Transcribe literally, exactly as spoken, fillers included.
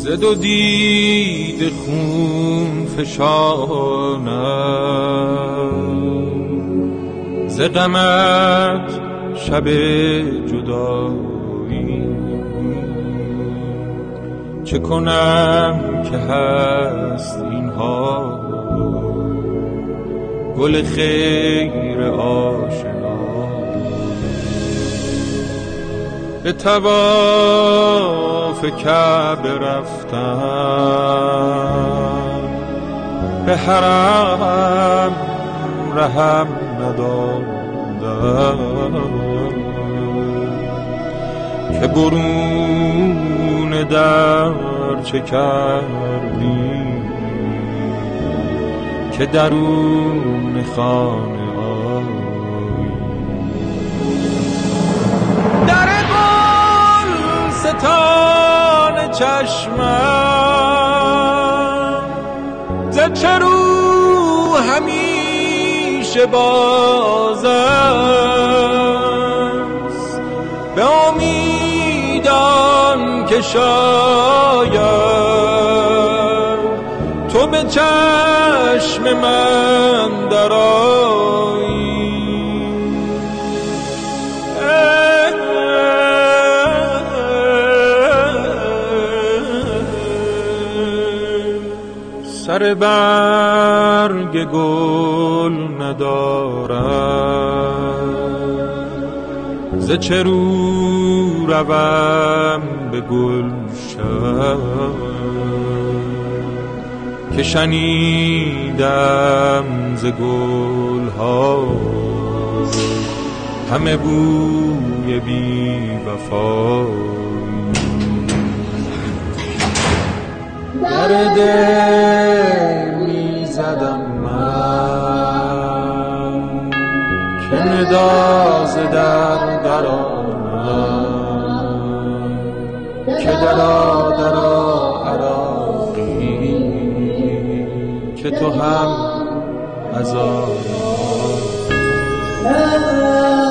ز دو دید خون فشانم، ز غمت شب جدایی. چه کنم که هست اینها گل خیر آشنا. به طواف کعبه رفتم، به حرم رهم ندادم، که برون در چه کردی که درون خانه آیی. در گل ستان چشمم ز چه رو همیشه باز است، به امیدان که شاید تو به چشم من درآیی. سر برگ گل ندارم، ز چه رو روم به گلشن که شنیدم ز گلها همه بوی بی وفایی. در دل می زدم من که نداز در در آمد، که درا درا عراقی که تو هم از آن